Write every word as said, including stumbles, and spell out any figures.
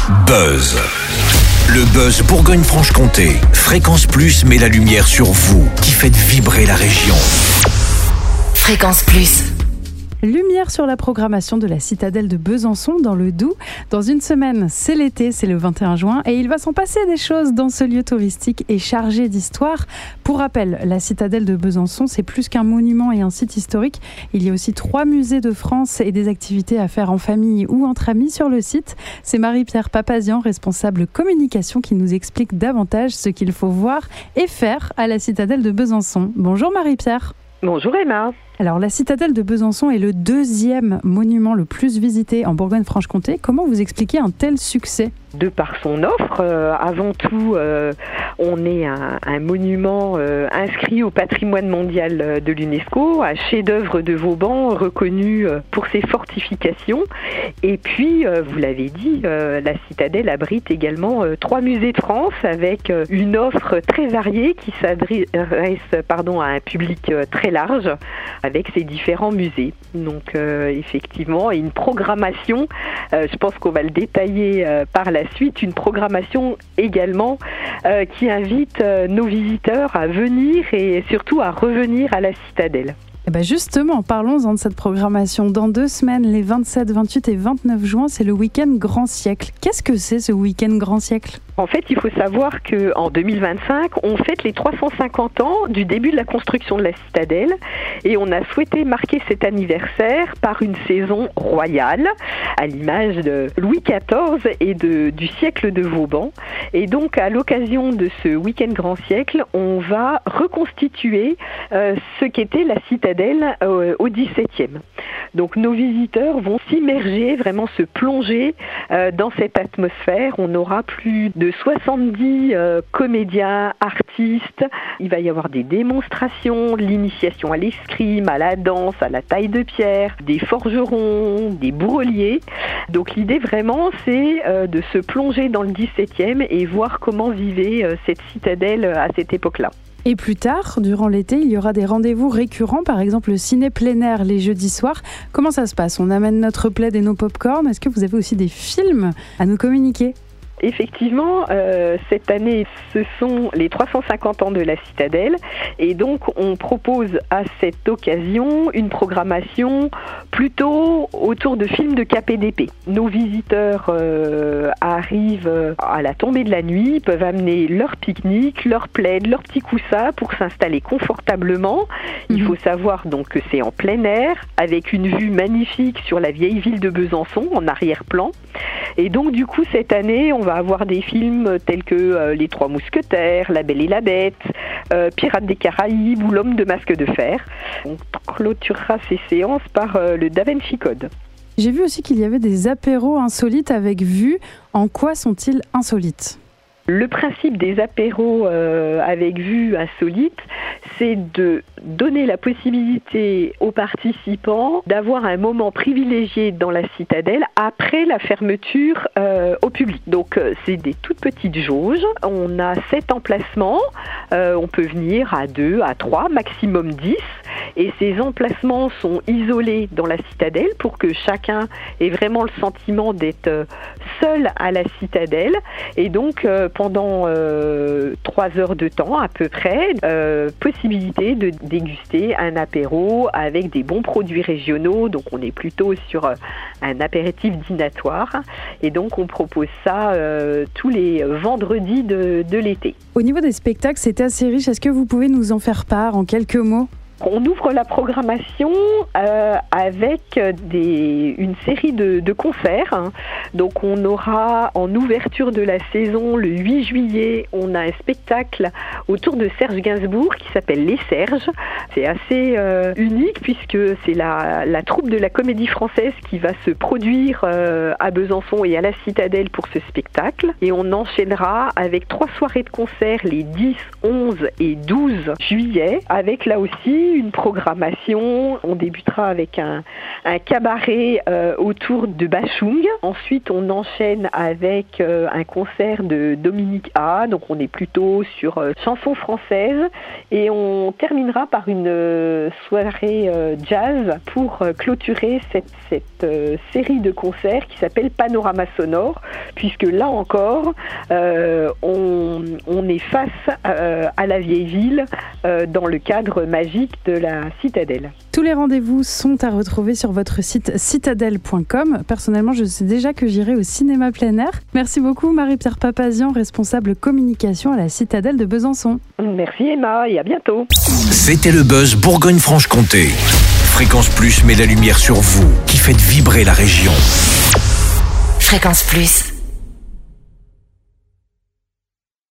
Buzz. Le Buzz Bourgogne-Franche-Comté. Fréquence Plus met la lumière sur vous qui faites vibrer la région. Fréquence Plus. Lumière sur la programmation de la citadelle de Besançon dans le Doubs. Dans une semaine, c'est l'été, c'est le vingt et un juin et il va s'en passer des choses dans ce lieu touristique et chargé d'histoire. Pour rappel, la citadelle de Besançon, c'est plus qu'un monument et un site historique. Il y a aussi trois musées de France et des activités à faire en famille ou entre amis sur le site. C'est Marie-Pierre Papazian, responsable communication, qui nous explique davantage ce qu'il faut voir et faire à la citadelle de Besançon. Bonjour Marie-Pierre. Bonjour Emma. Alors, la citadelle de Besançon est le deuxième monument le plus visité en Bourgogne-Franche-Comté. Comment vous expliquez un tel succès ? De par son offre, euh, avant tout, euh, on est un, un monument euh, inscrit au patrimoine mondial de l'UNESCO, un chef-d'œuvre de Vauban reconnu euh, pour ses fortifications. Et puis, euh, vous l'avez dit, euh, la citadelle abrite également euh, trois musées de France avec euh, une offre très variée qui s'adresse pardon, à un public euh, très large, avec ses différents musées. Donc euh, effectivement, et une programmation, euh, je pense qu'on va le détailler euh, par la suite, une programmation également euh, qui invite euh, nos visiteurs à venir et surtout à revenir à la citadelle. Et ben justement, parlons-en de cette programmation. Dans deux semaines, les vingt-sept, vingt-huit et vingt-neuf juin, c'est le week-end Grand Siècle. Qu'est-ce que c'est ce week-end Grand Siècle ? En fait, il faut savoir qu'en deux mille vingt-cinq, on fête les trois cent cinquante ans du début de la construction de la citadelle et on a souhaité marquer cet anniversaire par une saison royale à l'image de Louis quatorze et de, du siècle de Vauban. Et donc, à l'occasion de ce week-end Grand Siècle, on va reconstituer euh, ce qu'était la citadelle euh, au dix-septième. Donc, nos visiteurs vont s'immerger, vraiment se plonger euh, dans cette atmosphère. On aura plus de soixante-dix euh, comédiens, artistes. Il va y avoir des démonstrations, l'initiation à l'escrime, à la danse, à la taille de pierre, des forgerons, des bourreliers. Donc l'idée vraiment, c'est euh, de se plonger dans le dix-septième et voir comment vivait euh, cette citadelle à cette époque-là. Et plus tard, durant l'été, il y aura des rendez-vous récurrents, par exemple le ciné plein air les jeudis soirs. Comment ça se passe ? On amène notre plaid et nos pop-corn. Est-ce que vous avez aussi des films à nous communiquer ? Effectivement, euh, cette année, ce sont les trois cent cinquante ans de la citadelle et donc on propose à cette occasion une programmation plutôt autour de films de K P D P. Nos visiteurs euh, arrivent à la tombée de la nuit, peuvent amener leur pique-nique, leur plaid, leur petit coussin pour s'installer confortablement. Il faut savoir donc que c'est en plein air avec une vue magnifique sur la vieille ville de Besançon en arrière-plan. Et donc du coup cette année, on va avoir des films tels que euh, Les Trois Mousquetaires, La Belle et la Bête, euh, Pirates des Caraïbes ou L'Homme de masque de fer. On clôturera ces séances par euh, le Da Vinci Code. J'ai vu aussi qu'il y avait des apéros insolites avec vue. En quoi sont-ils insolites ? Le principe des apéros euh, avec vue insolite, c'est de donner la possibilité aux participants d'avoir un moment privilégié dans la citadelle après la fermeture euh, au public. Donc euh, c'est des toutes petites jauges, on a sept emplacements, euh, on peut venir à deux, à trois, maximum dix, et ces emplacements sont isolés dans la citadelle pour que chacun ait vraiment le sentiment d'être seul à la citadelle, et donc euh, pendant euh, trois heures de temps à peu près, euh, possibilité de déguster un apéro avec des bons produits régionaux. Donc on est plutôt sur un apéritif dînatoire et donc on propose ça euh, tous les vendredis de, de l'été. Au niveau des spectacles, c'est assez riche. Est-ce que vous pouvez nous en faire part en quelques mots ? On ouvre la programmation euh, avec des, une série de, de concerts. Donc on aura en ouverture de la saison le huit juillet, on a un spectacle autour de Serge Gainsbourg qui s'appelle Les Serges. C'est assez euh, unique puisque c'est la, la troupe de la Comédie Française qui va se produire euh, à Besançon et à la Citadelle pour ce spectacle. Et on enchaînera avec trois soirées de concert les dix, onze et douze juillet avec là aussi aussi une programmation. On débutera avec un, un cabaret euh, autour de Bachung. Ensuite, on enchaîne avec euh, un concert de Dominique A. Donc, on est plutôt sur euh, chansons françaises. Et on terminera par une euh, soirée euh, jazz pour euh, clôturer cette, cette euh, série de concerts qui s'appelle Panorama Sonore, puisque là encore, euh, on, on est face euh, à la vieille ville euh, dans le cadre magique de la Citadelle. Tous les rendez-vous sont à retrouver sur votre site citadelle point com. Personnellement, je sais déjà que j'irai au cinéma plein air. Merci beaucoup Marie-Pierre Papazian, responsable communication à la Citadelle de Besançon. Merci Emma et à bientôt. C'était le Buzz Bourgogne-Franche-Comté. Fréquence Plus met la lumière sur vous, qui faites vibrer la région. Fréquence Plus.